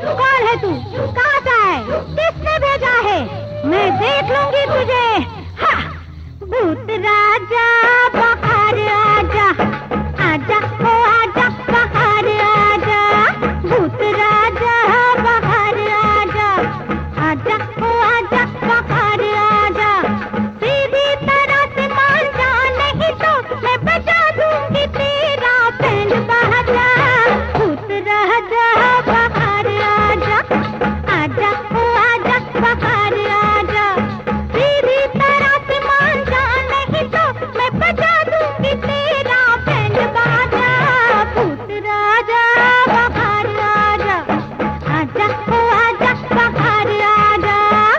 कौन है तू? कहाँ से है? किसने भेजा है? मैं देख लूंगी तुझे। हाँ। भूत राजा बाहर आजा, आजा ओ आजा बाहर आजा। भूत राजा बाहर आजा, आजा ओ आजा बाहर आजा। सीधी तरह से मान जा, नहीं तो मैं बजा दूंगी तेरा बैंड बाजा। भूत राजा बाहर आजा, आजा ओ आजा बाहर आजा। सीधी तरह से मान जा, नहीं तो मैं बजा दूंगी तेरा बैंड बाजा। भूत राजा बाहर आजा, आजा ओ आजा बाहर आजा।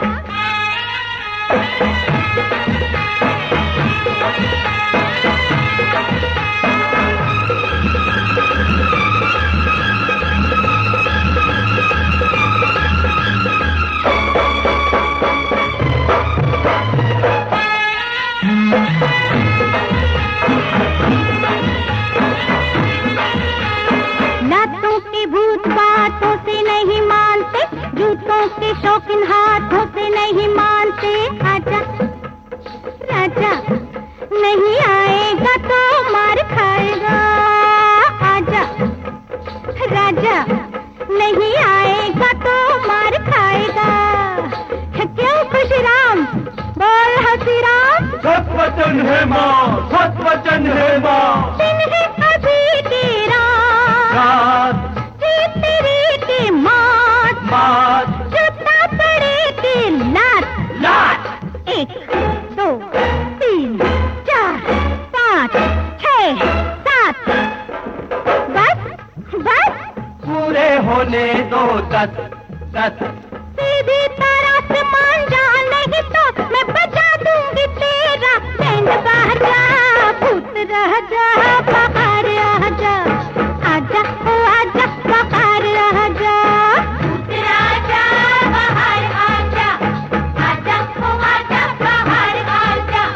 लातों के भूत बातों से नहीं मानते, जूतों के शौकीन हाथों से नहीं मानते। आजा राजा, नहीं आएगा तो मार खाएगा। आजा राजा, नहीं आएगा तो मार खाएगा। क्यों खुशराम? बोल हसीराम। सत वचन है माँ, सत वचन है माँ। दिन है अभी की रात, जीत तेरी की मौत, जूता पड़े की लात। 1 2 3 4 5 6 7। बस बस, पूरे होने दो 10। सीधी तरह से मान जा, नहीं तो मैं बजा दूंगी तेरा बैंड बाजा। भूत राजा बाहर आजा, आजा ओ आजा बाहर आजा। भूत राजा बाहर आजा, आजा ओ आजा बाहर आजा।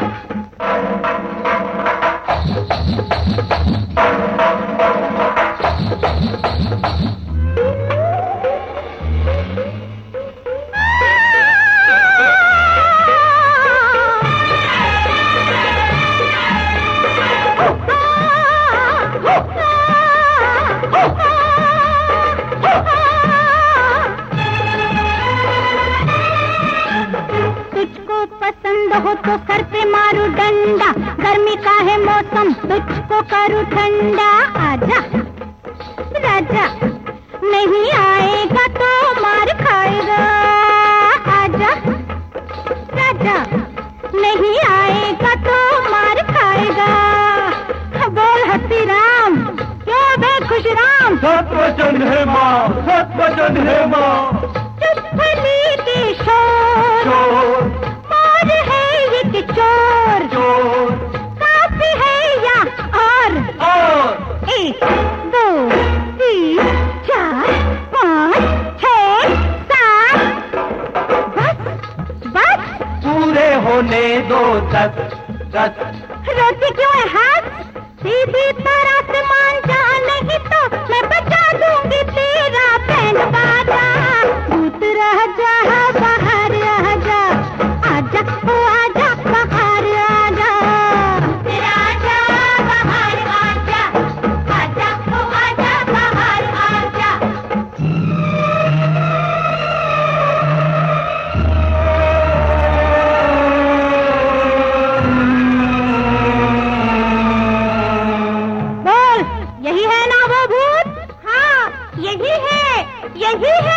तुझको पसंद हो तो सर पे मारू डंडा, गर्मी का है मौसम तुझको करूँ ठंडा। आजा राजा, नहीं आएगा तो मार खाएगा। आजा राजा, नहीं आएगा तो मार खाएगा। बोल हसीराम, क्यों बे खुशराम? सत वचन है माँ, सत वचन है माँ। चुप्पली की शोर, मोर है ये कि चोर, काफी है या और? 1 2 3 4 5 6 7। बस पूरे होने दो 10। रोती क्यों है हाथ? सीधी तरह से मान जा, नहीं तो मैं बजा दूंगी तेरा बैंड बाजा। भूत राजा बाहर आजा, आजा ओ आजा बाहर आजा। भूत राजा बाहर आजा, आजा ओ आजा बाहर आजा। बोल, यही है ना वो भूत? हाँ, यही है, यही है।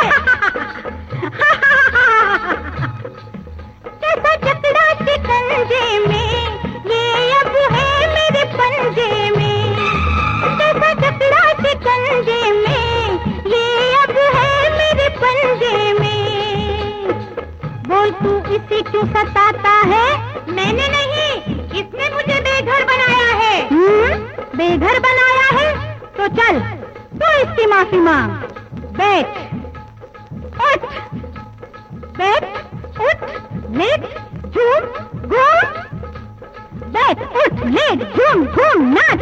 कैसा जकड़ा शिकंजे में, ये अब है मेरे पंजे में। कैसा जकड़ा शिकंजे में, ये अब है मेरे पंजे में। बोल तू इसे क्यों सताता है? मैंने नहीं, इसने मुझे बेघर बनाया है। बेघर बनाया है तो चल तू इसकी माफी मांग। बैठ, उठ, बैठ, उठ, लेट, झूम, घूम। बैठ, उठ, लेट, झूम, घूम, नाच।